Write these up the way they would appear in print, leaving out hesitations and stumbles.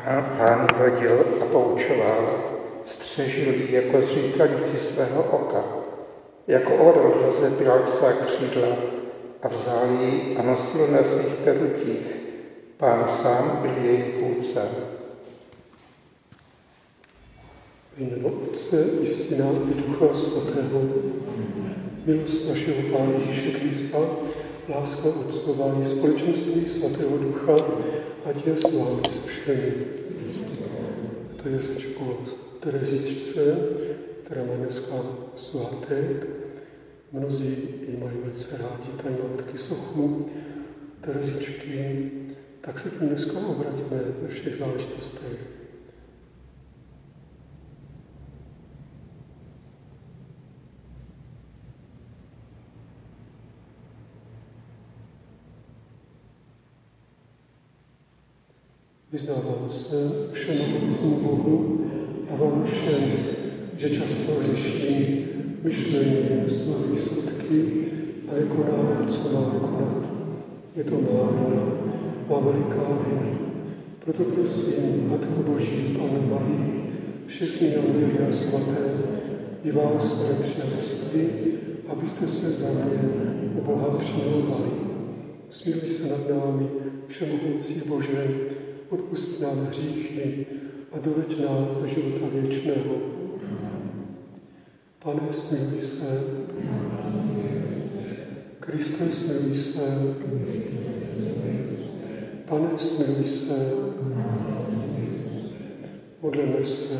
Pán vodil a poučoval, střežil jí jako zřítalici svého oka. Jako orel rozepíral svá křídla a vzal ji a nosil na svých perutích. Pán sám byl jejím vůdcem. Jméno Otce i Syna i Ducha Svatého. Milost našeho Pána Ježíše Krista, láska Otcova i společenství Svatého Ducha, ať je s vámi se všemi. To je řeč o Terezičce, která má dneska svátek. Mnozí ji mají velice rádi, tady matky sochu Terezičky, tak se k ní dneska obraťme ve všech záležitostech. Vyznávám se všemohoucímu Bohu a vám všem, že často hřeším myšlením, slovy, skutky a nekonám, co mám konat. Je to má vina, má veliká vina. Proto prosím, Matko Boží, Pannu Marii, všechny anděly a svaté, i vás, bratři a sestry, abyste se za mě u Boha přimlouvali. Smiluj se nad námi, všemohoucí Bože, odpusť nám hříchy a doveď nás do života věčného. Pane, smiluj se. Kriste, smiluj se. Pane, smiluj se. Modleme se.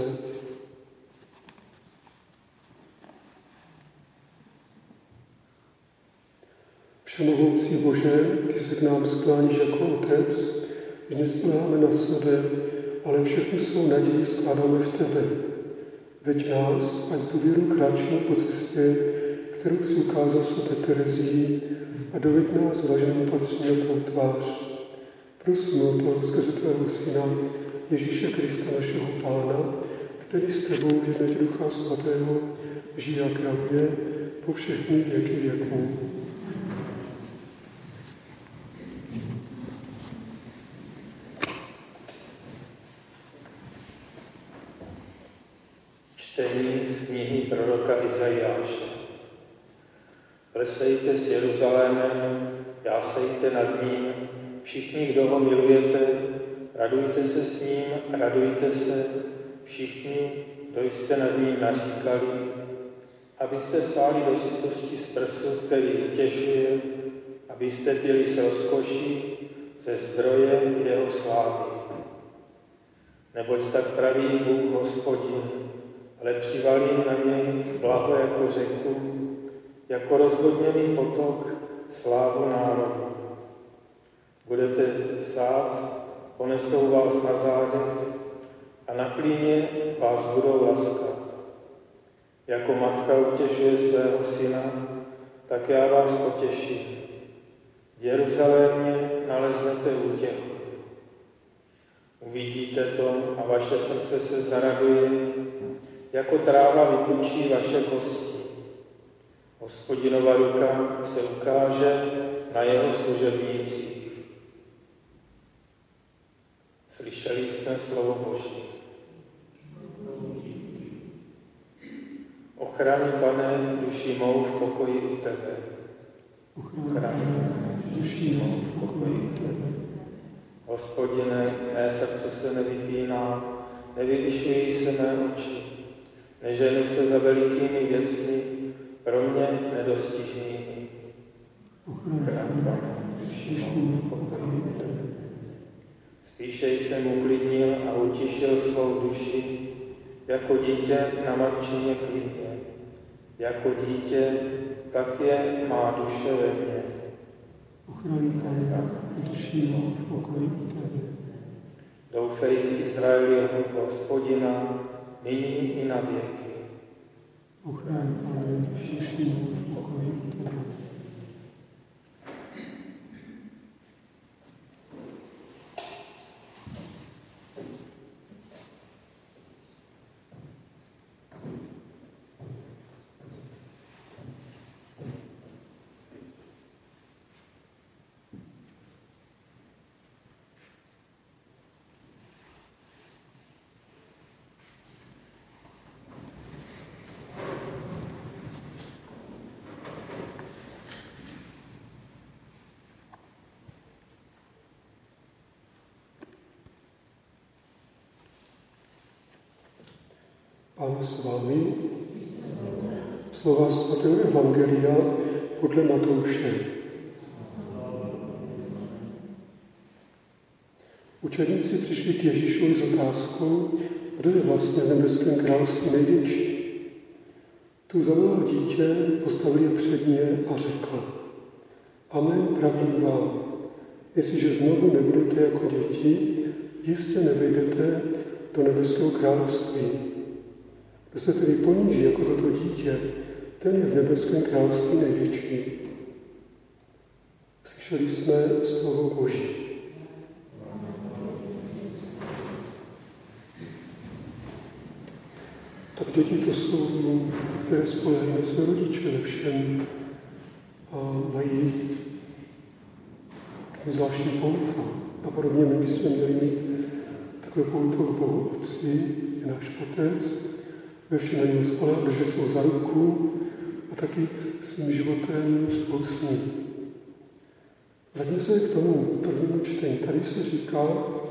Všemohoucí Bože, ty se k nám skláníš jako Otec, že nespoléháme na sebe, ale všechny svou naději skládáme v tebe. Veď nás, ať s důvěrou kráčíme po cestě, kterou si ukázal svaté Terezii, a doveď nás vlaženou patří na tvou tvář. Prosím o to skrze tvého Syna, Ježíše Krista, našeho Pána, který s tebou v jednotě Ducha Svatého žije a kráľuje po všechny věky věků. Čtení z knihy proroka Izajáše. Plesejte s Jeruzalémem, jásejte nad ním, všichni, kdo ho milujete, radujte se s ním, radujte se, všichni, kdo jste nad ním naříkali, abyste sáli do sytosti z prsu, který utěšuje, abyste pili s rozkoší ze zdroje jeho slávy. Neboť tak praví Bůh Hospodin, ale přivalím na něj blaho jako řeku, jako rozvodněný potok slávu národu. Budete sát, ponesou vás na zádech a na klíně vás budou laskat. Jako matka utěšuje svého syna, tak já vás potěším. V Jeruzalémě naleznete útěchu. Uvidíte to a vaše srdce se zaraduje, jako tráva vypučí vaše kosti. Hospodinova ruka se ukáže na jeho služebnících. Slyšeli jsme slovo Boží. Ochraň, Pane, duši mou v pokoji u tebe. Ochraň duši mou v pokoji u tebe. Hospodine, mé srdce se nevypíná, nevyvyšují se mé oči. Neženu se za velikými věcmi, pro mě nedostižnými. Ochraň, Pane, duši mou v pokoji u tebe. Spíše jsem uklidnil a utišil svou duši, jako dítě na matčině klíně. Jako dítě, tak je má duše ve mně. Ochraň, Pane, duši mou v pokoji u tebe. Doufej v Izraeli Hospodina, nyní i na věky. Ochraň, Pane, duši mou v pokoji u tebe. Pán s vámi. Slova svatého Evangelia podle Matouše. Učedníci přišli k Ježíšovi s otázkou, kdo je vlastně v nebeském království největší. Tu zavolal dítě, postavil je před ně a řekl: Amen, pravím vám, jestliže znovu nebudete jako děti, jistě nevejdete do nebeského království. Kdo se tedy poníží jako toto dítě, ten je v nebeském království největší. Slyšeli jsme slovo Boží. Tak děti to jsou ty, které spolehají na své rodiče ve všem a mají zvláštní pouto. A podobně my bychom měli mít takové pouto k Bohu Otci, je náš Otec, ve všem na něm spolehat, držet svou za ruku a tak jít svým životem spolu s ním. Vraťme se k tomu prvnímu čtení. Tady se říká: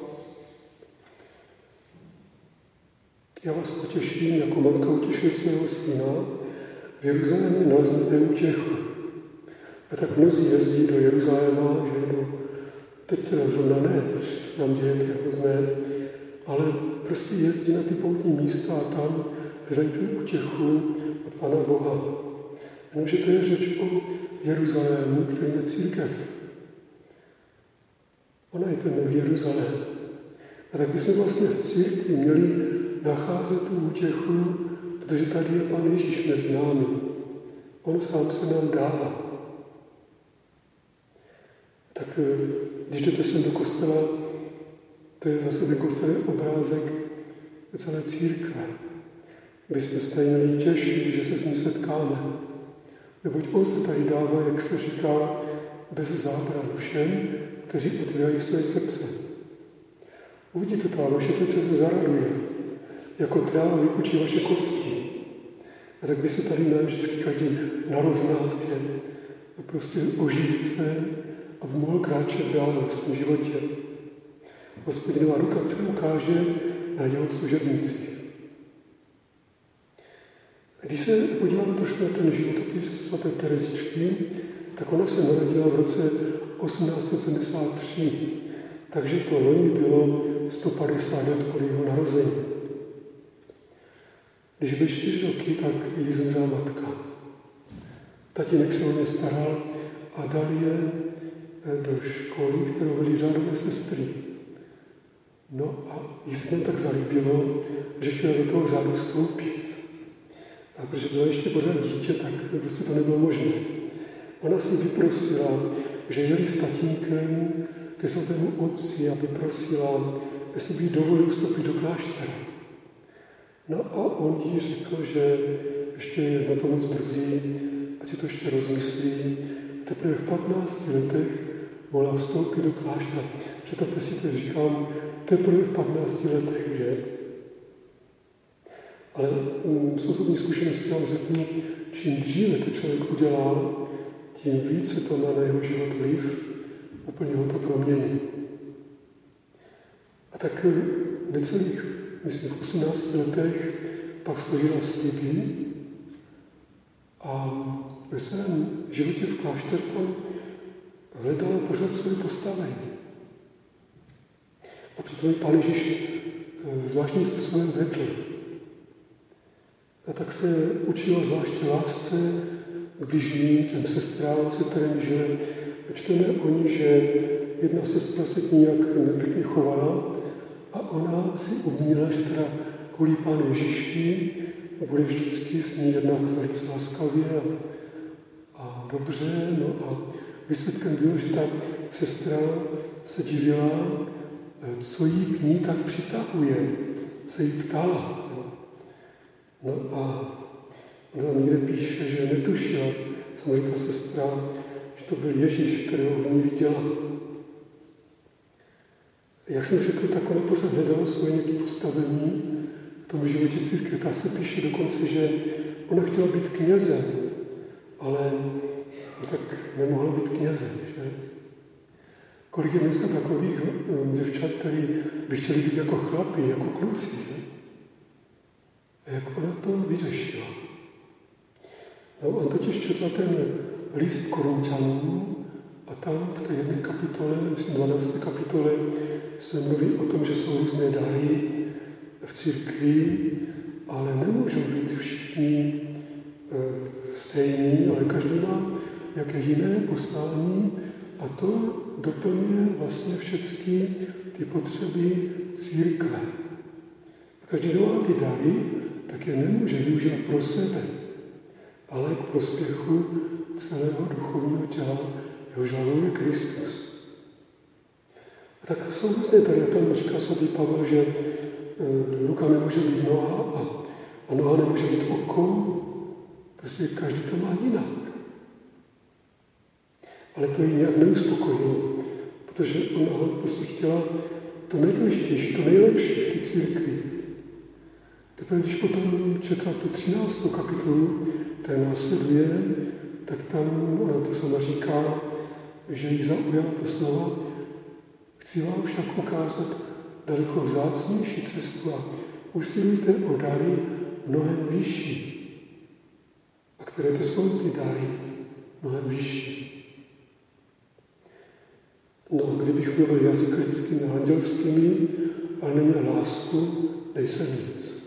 Já vás potěším, jako matka utěšuje svého syna, v Jeruzalémě naleznete útěchu. A tak mnozí jezdí do Jeruzaléma, že teď teda zrovna ne, protože se nám děje, to je hrozné, ale prostě jezdí na ty poutní místa a tam hledají tu útěchu od Pána Boha. Jenomže to je řeč o Jeruzalému, který je církev. Ona je ten nový Jeruzalém. A tak bychom vlastně v církvi měli nacházet tu útěchu, protože tady je Pán Ježíš mezi námi. On sám se nám dává. Tak když jdete sem do kostela, to je zase ten kostel obrázek celé církve. Bychom se tady měli těšit, že se s ním setkáme. Neboť on se tady dává, jak se říká, bez zábranu všem, kteří otvírají své srdce. Uvidíte to, a vaše srdce se zaraduje, jako tráva vypučí vaše kosti. A tak by se tady měl vždycky každý narovnat, že prostě oživit se, aby mohl kráčet dál v svém životě. Hospodinová ruka se ukáže na jeho služebnicích. Když se podíváme trošku na ten životopis svaté Terezičky, tak ona se narodila v roce 1873, takže to loni bylo 150 let od jeho narození. Když byl 4 roky, tak jí zemřela matka. Tatínek se o ně staral a dal je do školy, kterou vedly řádové sestry. No a jí se tam tak zalíbilo, že chtěla do toho řádu vstoupit. A protože byla ještě pořád dítě, tak prostě to nebylo možné. Ona si vyprosila, že jeli s tatínkem ke svatému otci a vyprosila, jestli by jí dovolil vstoupit do kláštera. No a on jí řekl, že ještě je na to moc brzy, ať si to ještě rozmyslí. Teprve v 15 letech mohla vstoupit do kláštera. Představte si, teď říkám, teprve v 15 letech, že? Ale z osobní zkušenosti vám řeknu, čím dříve to člověk udělá, tím více to má na jeho život vliv, úplně ho to promění. A tak necelých, myslím, v 18 letech pak složila sliby a ve svém životě v klášteře hledala pořád své postavení. A přitom Pán Ježíš zvláštním způsobem vedl. A tak se učila zvláště lásce k bližním, těm sestrám, se kterými žili. Čteme o ní, že jedna sestra se k ní nějak nepěkně chovala a ona si uměla, že teda kvůli Pánu Ježíši bude vždycky s ní jednat velice láskavě a dobře. No a výsledkem bylo, že ta sestra se divila, co jí k ní tak přitahuje. Se jí ptala. No a ona někde píše, že netušila, samozřejmě ta sestra, že to byl Ježíš, kterého v ní viděla. Jak jsem řekl, tak ona pořád hledala svoje nějaké postavení v tom životě církve. Ta se píše dokonce, že ona chtěla být knězem, ale tak nemohla být knězem, že? Kolik je dneska takových děvčat, který by chtěli být jako chlapi, jako kluci, že? A jak ona to vyřešila? No, on totiž četl ten list Korinťanům a tam v té jedné kapitole, myslím 12. kapitole, se mluví o tom, že jsou různé dary v církvi, ale nemůžou být všichni stejní, ale každý má nějaké jiné poslání a to doplňuje vlastně všechny ty potřeby církve. A každý, kdo má ty dary, tak je nemůže využít pro sebe, ale k prospěchu celého duchovního těla, jehož hlavou je Kristus. A tak jsou různé tady, a tam říká svatý Pavel, že ruka nemůže být noha a noha nemůže být oko, prostě každý to má jinak. Ale to ji nějak neuspokojilo, protože ona prostě chtěla to nejdůležitější, to nejlepší v té církvi. Teprve, když potom četla tu 13. kapitolu, která následuje, tak tam ona to sama říká, že jí zaujala to slova. Chci vám však ukázat daleko vzácnější cestu a usilujte o dary mnohem vyšší. A které to jsou ty dary mnohem vyšší. No, kdybych mluvil jazyk lidskými a andělskými, ale neměl lásku, nejsem nic.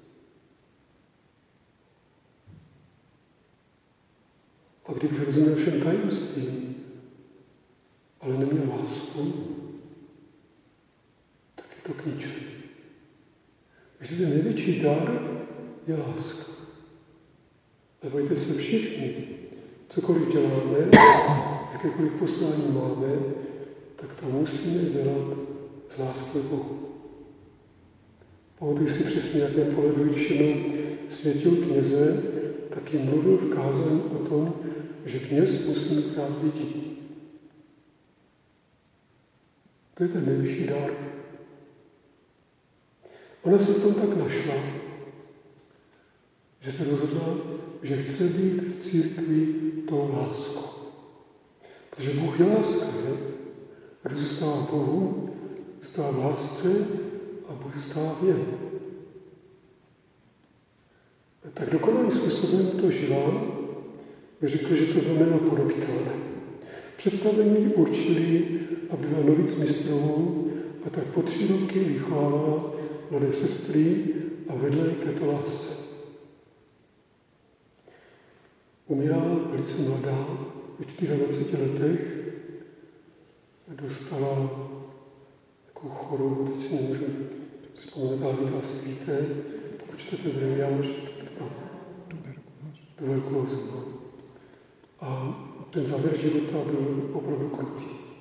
A kdybych rozuměl všem tajemstvím, ale neměl lásku, tak je to k ničemu. Takže ten největší dar je láska. A bojte se všichni, cokoliv děláme, jakékoliv poslání máme, tak to musíme dělat z lásky Bohu. Pamatuji si přesně, jak jen pohledu, když jednou světil kněze, tak jim mluvil v kázání o tom, že kněz musí mít rád lidi. To je ten nejvyšší dar. Ona se v tom tak našla, že se rozhodla, že chce být v církvi tou láskou. Protože Bůh je láska, ne? A když zůstává Bohu, zůstává v lásce a Bůh zůstává v něm. Tak dokonalým způsobem to žila, by řekl, že to bylo nenapodobitelné. Představení určili, aby byla novic mistrovou a tak po 3 roky vychovávala mladé sestry a vedla je této lásce. Umírala velice mladá, v 24 letech, dostala takovou chorobu, teď si nemůžu vzpomínat, ale vy to asi víte, pokud čtete breviář, tuberkulózu. A ten závěr života byl opravdu krutý.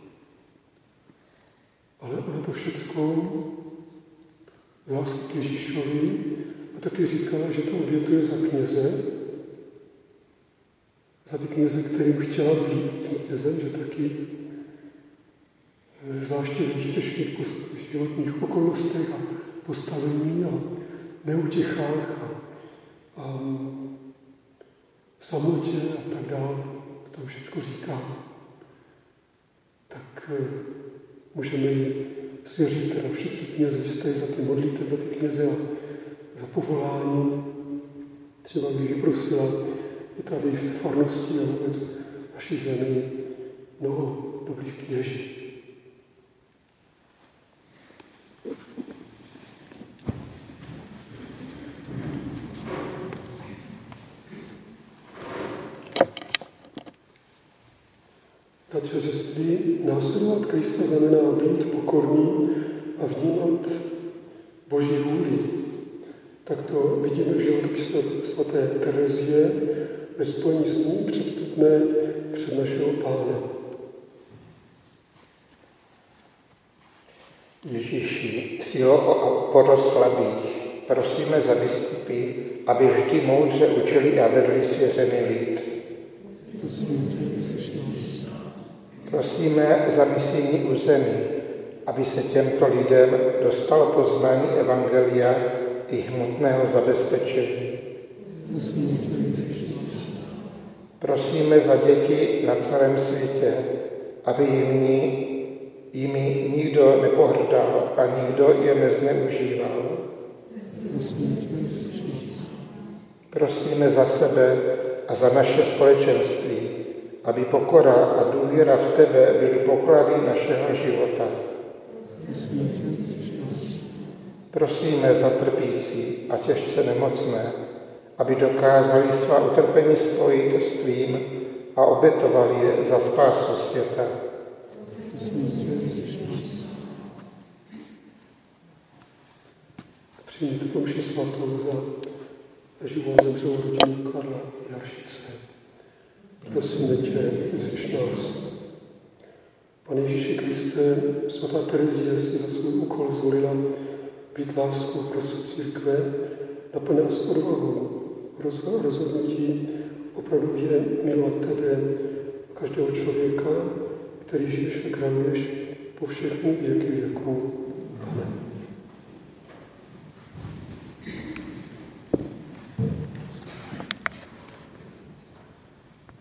Ale ona to všecko lásku k Ježíšovi a taky říkala, že to obětuje za kněze, za ty kněze, kterým chtěla být tím knězem, že taky zvláště v těžkých životních okolnostech a postavení a neutěchách a samotě a tak dále, to tam všechno říká, tak můžeme jí svěřit teda všichni kněze, vy jste za ty modlíte, za ty kněze a za povolání. Třeba bych vyprosila i tady v farnosti a vůbec v naší zemi mnoho dobrých kněží. Bratři a sestry, následovat Krista znamená být pokorný a vnímat Boží vůli. Tak to vidíme v životopise svaté Terezie ve spojení s ní předstupné před našeho Pána. Ježíši, sílo a oporo slabých, prosíme za biskupy, aby vždy moudře učili a vedli svěřený lid. Prosíme za misijní území, aby se těmto lidem dostalo poznání evangelia i hmotného zabezpečení. Prosíme za děti na celém světě, aby jimi nikdo nepohrdal a nikdo je nezneužíval. Prosíme za sebe a za naše společenství, aby pokora a důvěra v tebe byly poklady našeho života. Prosíme za trpící a těžce nemocné, aby dokázali svá utrpení spojit s tvým a obětovali je za spásu světa. Přijměte pomši svatou za život zemřelou rodinu Karla Jaršice. Prosíme tě, vyslyš nás. Pane Ježíši Kriste, svatá Terezie si za svůj úkol zvolila být láskou prostřed církve, naplň nás odvahu rozhodnutí opravdově milovat tebe a každého člověka, který žiješ a kráľuješ po všechny věky věků.